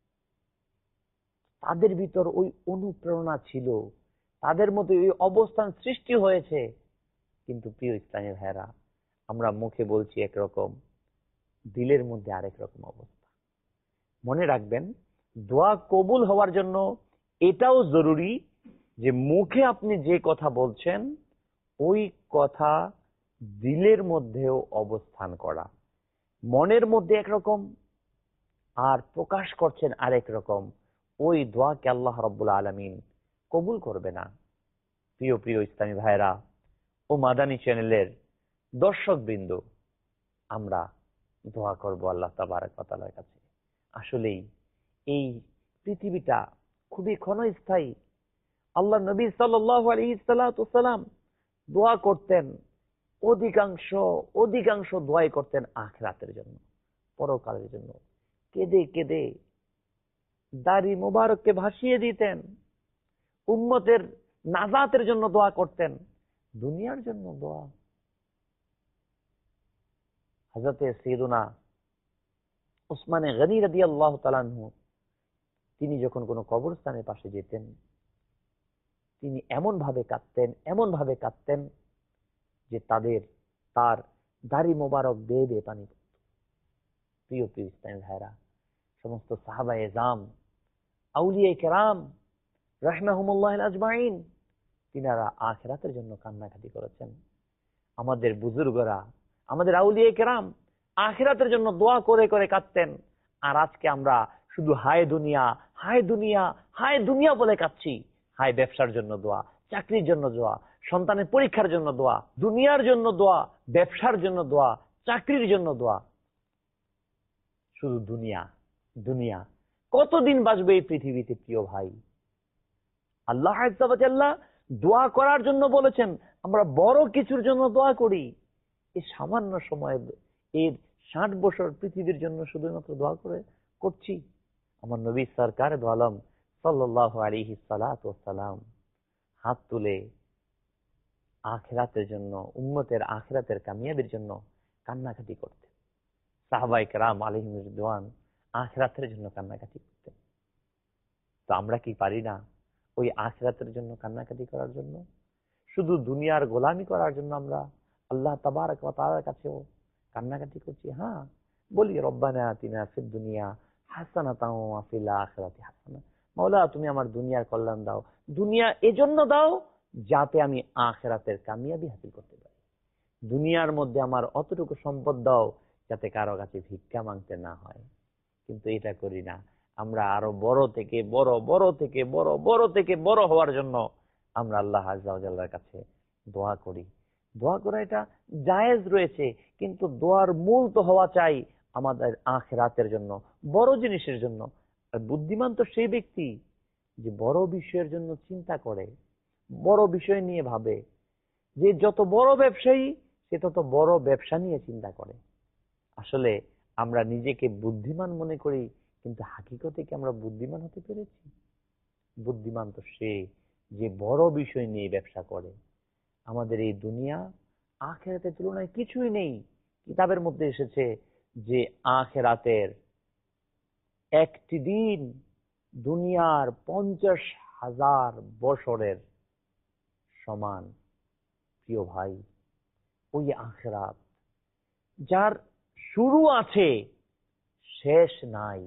তাদের ভিতর ওই অনুপ্রেরণা ছিল, তাদের মধ্যে ওই অবস্থান সৃষ্টি হয়েছে। কিন্তু প্রিয় ইসলামী ভাইরা, আমরা মুখে বলছি একরকম, দিলের মধ্যে আরেক রকম অবস্থা। মনে রাখবেন, দোয়া কবুল হওয়ার জন্য এটাও জরুরি যে মুখে আপনি যে কথা বলছেন ওই কথা দিলের মধ্যেও অবস্থান করা। মনের মধ্যে একরকম আর প্রকাশ করছেন আরেক রকম, ওই দোয়াকে আল্লাহ রাব্বুল আলামিন কবুল করবে না। প্রিয় প্রিয় ইসলামী ভাইরা ও মাদানী চ্যানেলের দর্শক বৃন্দ, আমরা দোয়া করব আল্লাহ তাবারক ওয়া তাআলার কাছে। আসলেই এই পৃথিবীটা খুবই ক্ষণস্থায়ী। আল্লাহ নবী সাল্লাল্লাহু আলাইহি সাল্লাম দোয়া করতেন, অধিকাংশ দোয়াই করতেন আখিরাতের জন্য, পরকালের জন্য। কেঁদে কেঁদে দাড়ি মোবারককে ভাসিয়ে দিতেন, উম্মতের নাজাতের জন্য দোয়া করতেন, দুনিয়ার জন্য দোয়া। হযরতে সাইয়্যিদুনা উসমানে গনি রাদিয়াল্লাহু তাআলা আনহু তিনি যখন কোনো কবরস্থানের পাশে যেতেন, তিনি এমন ভাবে কাঁদতেন যে তার দাড়ি মোবারক বেয়ে বেয়ে পানি পড়ত। প্রিয় প্রিয় ইসলামী ভাইরা, সমস্ত সাহাবায়ে এজাম, আউলিয়ায়ে কেরাম রাহিমাহুমুল্লাহ আজমাইন, তিনারা আখিরাতের জন্য কান্নাকাটি করেছেন। আমাদের বুজুর্গরা, আমাদের আউলিয়ায়ে কেরাম আখিরাতের জন্য দোয়া করে করে কাঁদতেন। আর আজকে আমরা শুধু হায় দুনিয়া, হায় দুনিয়া, হায় দুনিয়া বলে কাঁদছি। হায় ব্যবসার জন্য দোয়া, চাকরির জন্য দোয়া, সন্তানের পরীক্ষার জন্য দোয়া, দুনিয়ার জন্য দোয়া, ব্যবসার জন্য দোয়া, চাকরির জন্য দোয়া। শুধু দুনিয়া দুনিয়া। কতদিন বাঁচবে এই পৃথিবীতে প্রিয় ভাই? আল্লাহ আযজা ওয়া জাল্লা দোয়া করার জন্য বলেছেন, আমরা বড় কিছুর জন্য দোয়া করি। এই সামান্য সময়, এর 60 বছর পৃথিবীর জন্য শুধুমাত্র দোয়া করছি। আমার নবী সরকার দো আলম সাল্লাল্লাহু আলাইহি সাল্লাতু ওয়াস সালাম হাত তুলে আখিরাতের জন্য, উম্মতের আখিরাতের কামিয়াবির জন্য কান্নাকাটি করতেন। সাহাবায়ে কেরাম আলাইহিম রিদওয়ান আখিরাতের জন্য কান্নাকাটি করতেন। তো আমরা কি পারি না ওই আখিরাতের জন্য কান্নাকাটি করার জন্য? শুধু দুনিয়ার গোলামি করার জন্য আমরা আল্লাহ তাবারক ওয়া তাআলার কাছেও কান্নাকাটি করছি। হ্যাঁ, বলি রব্বানা আতিনা ফিদ দুনিয়া হাসানাতাও ওয়া ফিল আখিরাতি হাসানা। মাওলা, তুমি আমার দুনিয়ার কল্যাণ দাও। দুনিয়া এজন্য দাও যাতে আমি আখিরাতের কামিয়াবি হাসিল করতে পারি। দুনিয়ার মধ্যে আমার অতটুকু সম্পদ দাও যাতে কারো কাছে ভিক্ষা মাংতে না হয়। কিন্তু এটা করি না। আমরা আরো বড় থেকে বড়, বড় থেকে বড়, বড় থেকে বড় হওয়ার জন্য আমরা আল্লাহ আযজা ওয়া জাল্লার কাছে দোয়া করি। দোয়া করা এটা জায়েজ রয়েছে, কিন্তু দোয়ার মূল তো হওয়া চাই আমাদের আখিরাতের জন্য, বড় জিনিসের জন্য। আর বুদ্ধিমান তো সেই ব্যক্তি যে বড় বিষয়ের জন্য চিন্তা করে, বড় বিষয় নিয়ে ভাবে। যে যত বড় ব্যবসায়ী সে তত বড় ব্যবসা নিয়ে চিন্তা করে। আসলে আমরা নিজেকে বুদ্ধিমান মনে করি, কিন্তু হাকিকতে কি আমরা বুদ্ধিমান হতে পেরেছি? বুদ্ধিমান তো সে যে বড় বিষয় নিয়ে ব্যবসা করে। আমাদের এই দুনিয়া আখিরাতের তুলনায় কিছুই নেই। কিতাবের মধ্যে এসেছে যে আখিরাতের একটি দিন দুনিয়ার 50,000 বছরের সমান। প্রিয় ভাই, ওই আখিরাত যার শুরু আছে শেষ নাই,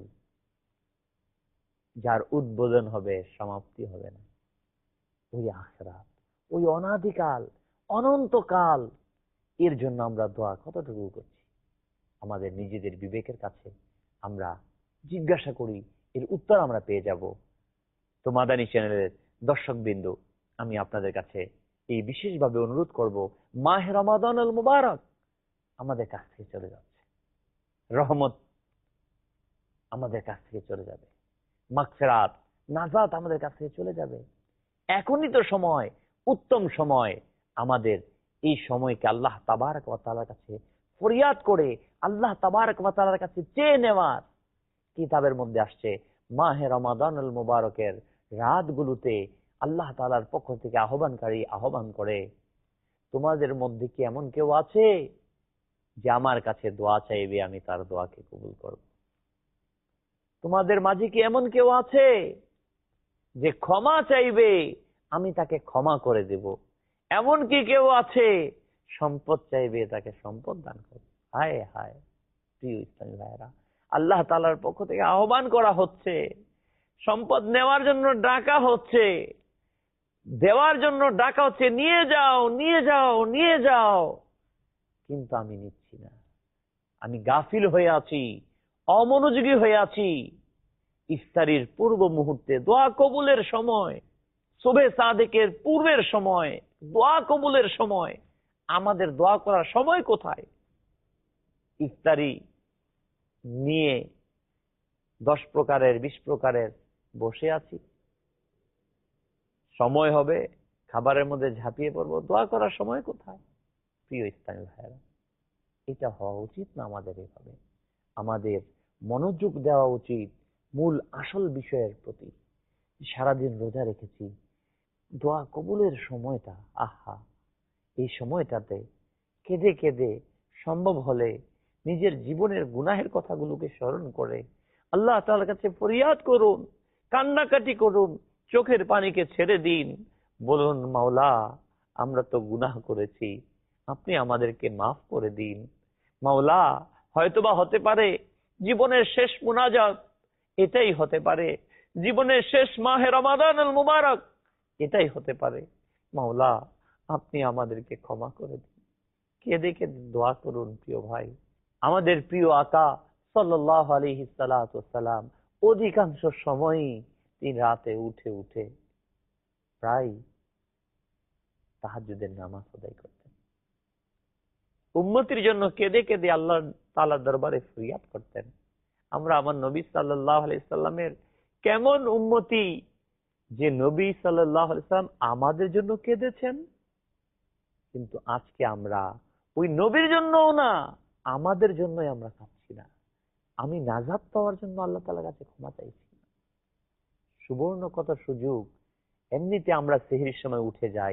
যার উদ্বোধন হবে সমাপ্তি হবে না, ওই আখিরাত, ওই অনাদিকাল অনন্তকাল, এর জন্য আমরা দোয়া কতটুকু করছি আমাদের নিজেদের বিবেকের কাছে আমরা জিজ্ঞাসা করি, এর উত্তর আমরা পেয়ে যাব। তো মাদানী চ্যানেলের দর্শকবৃন্দ, আমি আপনাদের কাছে এই বিশেষভাবে অনুরোধ করব, মাহে রমাদানুল মুবারক আমাদের কাছ থেকে চলে যাচ্ছে, রহমত আমাদের কাছ থেকে চলে যাবে, মাগফিরাত নাজাত আমাদের কাছ থেকে চলে যাবে। এখনই তো সময়, উত্তম সময় আমাদের এই সময়কে আল্লাহ তাবারক ওয়া তাআলার কাছে ফরিয়াদ করে, আল্লাহ তাবারক ওয়া তাআলার কাছে চেয়ে নেওয়ার। কিতাবের মধ্যে আসছে মাহে রমাদানুল মুবারকের রাতগুলোতে আল্লাহ তাআলার পক্ষ থেকে আহ্বানকারী আহ্বান করে, তোমাদের মধ্যে কি এমন কেউ আছে যে আমার কাছে দোয়া চাইবে, আমি তার দোয়াকে কবুল করব? তোমাদের মাঝে কি এমন কেউ আছে যে ক্ষমা চাইবে, আমি তাকে ক্ষমা করে দেব? এমন কি কেউ আছে সম্পদ চাইবে, তাকে সম্পদ দান করব? হায় হায় প্রিয় ইসলামী ভাইয়েরা, আল্লাহ তাআলার পক্ষ থেকে আহ্বান করা হচ্ছে, সম্পদ নেওয়ার জন্য ডাকা হচ্ছে, দেওয়ার জন্য ডাকা হচ্ছে, নিয়ে যাও নিয়ে যাও নিয়ে যাও, কিন্তু আমি নিচ্ছি না। আমি গাফিল হয়ে আছি, অমনোযোগী হয়ে আছি। ইফতারির পূর্ব মুহূর্তে দোয়া কবুলের সময়, সুবহে সাদেকের পূর্বের সময়, দোয়া কবুলের সময়, আমাদের দোয়া করার সময় কোথায়? ইফতারি নিয়ে 10 প্রকারের 20 প্রকারের বসে আছি, সময় হবে খাবারের মধ্যে ঝাঁপিয়ে পড়বো, দোয়া করার সময় কোথায়? প্রিয় ইসলামী ভাইয়েরা, এটা হওয়া উচিত না। আমাদের এভাবে আমাদের মনোযোগ দেওয়া উচিত মূল আসল বিষয়ের প্রতি। সারাদিন রোজা রেখেছি, দোয়া কবুলের সময়টা, আহা, এই সময়টাতে কেঁদে কেঁদে সম্ভব হলে নিজের জীবনের গুনাহের কথাগুলোকে স্মরণ করে আল্লাহ তাআলার কাছে ফরিয়াদ করুন, কান্নাকাটি করুন, চোখের পানিকে ছেড়ে দিন, বলুন, মাওলা আমরা তো গুনাহ করেছি, আপনি আমাদেরকে মাফ করে দিন। মাওলা, হয়তোবা হতে পারে জীবনের শেষ মুনাজাত এটাই হতে পারে, জীবনের শেষ মাহে রমাদানুল মুবারক এটাই হতে পারে। মাওলা, আপনি আমাদেরকে ক্ষমা করে দিন। কেঁদে কেঁদে দোয়া করুন। প্রিয় ভাই, আমাদের প্রিয় আকা সাল্লাল্লাহু আলাইহি সাল্লাম অধিকাংশ সময়ই তিনি রাতে উঠে উঠে প্রায় তাহাজ্জুদের নামাজ আদায় করতেন, উম্মতির জন্য কেঁদে কেঁদে আল্লাহ তাআলার দরবারে ফরিয়াদ করতেন। আমরা আমার নবী সাল্লাল্লাহু আলাইহি সাল্লামের কেমন উম্মতি যে নবী সাল্লাল্লাহু আলাইহি সাল্লাম আমাদের জন্য কেঁদেছেন, কিন্তু আজকে আমরা ওই নবীর জন্যও না, আমাদের জন্যই আমরা কাঁদছি না। আমি নাজাত পাওয়ার জন্য আল্লাহ তাআলার কাছে ক্ষমা চাইছি। সুবর্ণ কত সুযোগ, এমনিতে আমরা সেহরির সময় উঠে যাই,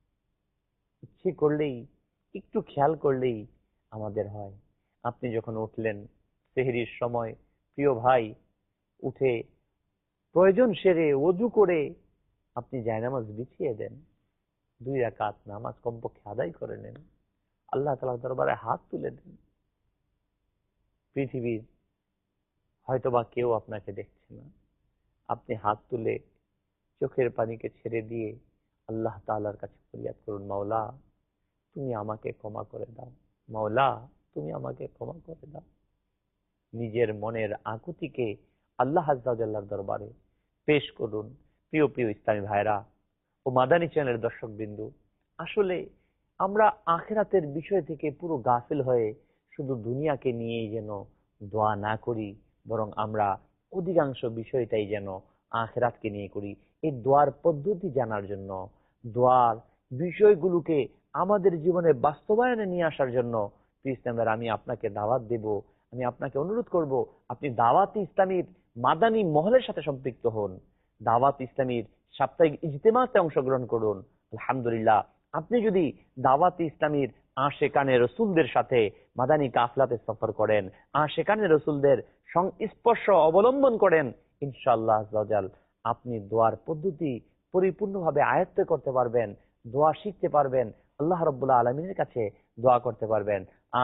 ইচ্ছে করলেই একটু খেয়াল করলেই আমাদের হয়। আপনি যখন উঠলেন সেহরির সময়, প্রিয় ভাই, উঠে প্রয়োজন সেরে ওযু করে আপনি জায়নামাজ বিছিয়ে দেন, 2 রাকাত নামাজ কমপক্ষে আদায় করে নেন, আল্লাহ তাআলার দরবারে হাত তুলে দেন। পৃথিবীর হয়তোবা কেউ আপনাকে দেখছে না, আপনি হাত তুলে চোখের পানিকে ছেড়ে দিয়ে আল্লাহ তাআলার কাছে ফরিয়াদ করুন, মাওলা তুমি আমাকে ক্ষমা করে দাও, মাওলা তুমি আমাকে ক্ষমা করে দাও। নিজের মনের আকুতিকে আল্লাহ আযজা ওয়া জাল্লার দরবারে পেশ করুন। প্রিয় প্রিয় ইসলামী ভাইরা ও মাদানী চ্যানেলের দর্শকবৃন্দ, আসলে আমরা আখিরাতের বিষয় থেকে পুরো গাফিল হয়ে শুধু দুনিয়াকে নিয়েই যেন দোয়া না করি, বরং আমরা অধিকাংশ বিষয়টাই যেন আখিরাতকে নিয়ে করি। এই দোয়ার পদ্ধতি জানার জন্য, দোয়ার বিষয়গুলোকে আমাদের জীবনে বাস্তবায়নে নিয়ে আসার জন্য ইসলামের আমি আপনাকে দাওয়াত দেব, আমি আপনাকে অনুরোধ করব, আপনি দাওয়াত ইসলামীর মাদানী মহলের সাথে সম্পৃক্ত হন, দাওয়াত ইসলামীর সাপ্তাহিক ইজতেমাতে অংশগ্রহণ করুন। আলহামদুলিল্লাহ, আপনি যদি দাওয়াত ইসলামীর আশেকানে রসুলদের সাথে মাদানী কাফলাতে সফর করেন, আশেকানে রসুলদের সংস্পর্শ অবলম্বন করেন, ইনশাআল্লাহ আযজা আপনি দোয়ার পদ্ধতি পরিপূর্ণভাবে আয়ত্ত করতে পারবেন, দোয়া শিখতে পারবেন, আল্লাহ রাব্বুল আলামিনের কাছে দোয়া করতে পারবেন।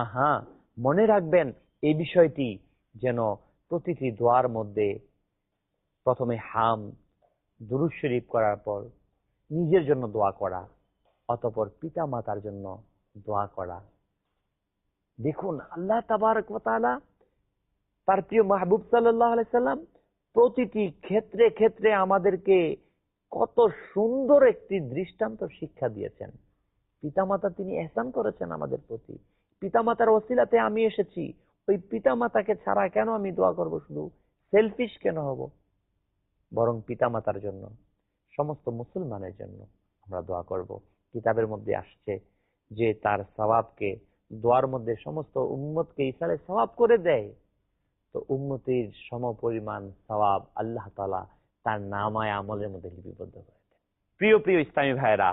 মনে রাখবেন এই বিষয়টি যেন প্রতিটি দোয়ার মধ্যে প্রথমে দুরূদ শরীফ করার পর নিজের জন্য দোয়া করা, অতঃপর পিতা মাতার জন্য দোয়া করা। দেখুন আল্লাহ তাবারক ওয়া তাআলা তার প্রিয় মাহবুব সাল্লাল্লাহু আলাইহি সাল্লাম প্রতিটি ক্ষেত্রে ক্ষেত্রে আমাদেরকে কত সুন্দর একটি দৃষ্টান্ত শিক্ষা দিয়েছেন। পিতামাতা তিনি ইহসান করেছেন আমাদের প্রতি। পিতামাতার ওসিলাতে আমি এসেছি, ওই পিতামাতাকে ছাড়া কেন আমি দোয়া করব, শুধু সেলফিশ কেন হব? বরং পিতামাতার জন্য, সমস্ত মুসলমানের জন্য আমরা দোয়া করব। কিতাবের মধ্যে আসছে যে তার সওয়াবকে দোয়ার মধ্যে সমস্ত উম্মতকে ইসালে সওয়াব করে দেয়, তো উম্মতির সমপরিমাণ সওয়াব আল্লাহ তাআলা তার নামায়ে আমলের মধ্যে লিপিবদ্ধ করে দেন। প্রিয় প্রিয় ইসলামী ভাইরা,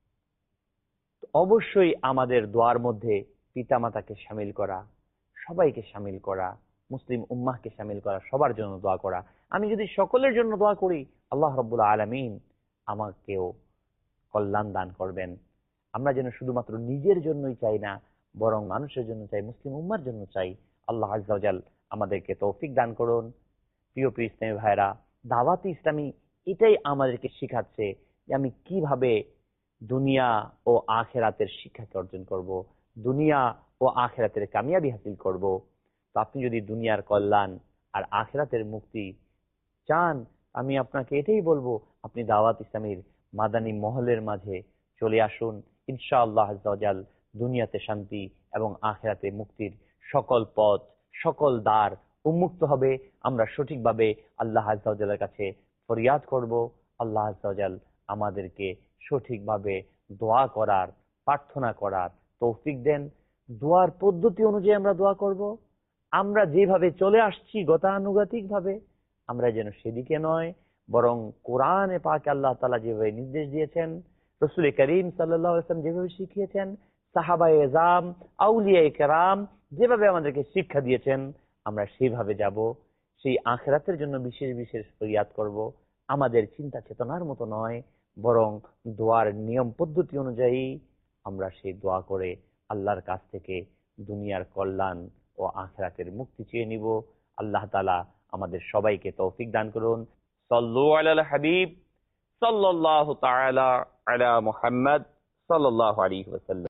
অবশ্যই আমাদের দোয়ার মধ্যে পিতামাতাকে শামিল করা, সবাইকে শামিল করা, মুসলিম উম্মাহকে শামিল করা, সবার জন্য দোয়া করা। আমি যদি সকলের জন্য দোয়া করি, আল্লাহ রাব্বুল আলামিন আমাকেও কল্যাণ দান করবেন। আমরা যেন শুধুমাত্র নিজের জন্যই চাই না, বরং মানুষের জন্য চাই, মুসলিম উম্মার জন্য চাই। আল্লাহ আযজা ওয়া জাল আমাদেরকে তৌফিক দান করুন। প্রিয় প্রিয় ইসলামী ভাইরা, দাওয়াত ইসলামী এটাই আমাদেরকে শিখাচ্ছে যে আমি কিভাবে দুনিয়া ও আখিরাতের শিক্ষাকে অর্জন করব, দুনিয়া ও আখিরাতের কামিয়াবি হাসিল করব। তো আপনি যদি দুনিয়ার কল্যাণ আর আখিরাতের মুক্তি চান, আমি আপনাকে এটাই বলবো, আপনি দাওয়াত ইসলামীর মাদানী মহলের মাঝে চলে আসুন। ইনশাআল্লাহ আযজা ওয়া জাল দুনিয়াতে শান্তি এবং আখিরাতে মুক্তির সকল পথ, সকল দ্বার উন্মুক্ত হবে। আমরা সঠিকভাবে আল্লাহ আযজা ওয়া জালের কাছে ফরিয়াদ করব। আল্লাহ আযজা ওয়া জাল আমাদেরকে সঠিকভাবে দোয়া করার, প্রার্থনা করার তৌফিক দেন। দোয়ার পদ্ধতি অনুযায়ী আমরা দোয়া করব। আমরা যেভাবে চলে আসছি গতানুগতিক ভাবে, আমরা যেন সেদিকে নয়, বরং কোরআনে পাকে আল্লাহ তাআলা যেভাবে নির্দেশ দিয়েছেন, রাসূল করিম সাল্লাল্লাহু আলাইহি ওয়াসাল্লাম যেভাবে শিখিয়েছেন, সাহাবায়ে এযাম, আউলিয়ায়ে কেরাম যেভাবে আমাদেরকে শিক্ষা দিয়েছেন, আমরা সেইভাবে যাব। সেই আখিরাতের জন্য বিশেষ বিশেষ ফরিয়াদ করব। আমাদের চিন্তা চেতনার মতো নয়, বরং দোয়ার নিয়ম পদ্ধতি অনুযায়ী আমরা সেই দোয়া করে আল্লাহর কাছ থেকে দুনিয়ার কল্যাণ ও আখিরাতের মুক্তি চেয়ে নিব। আল্লাহ তাআলা আমাদের সবাইকে তৌফিক দান করুন। সাল্লু আলাল হাবিব সাল্লাল্লাহু তাআলা আলা মুহাম্মদ সাল্লাল্লাহু আলাইহি ওয়াসাল্লাম।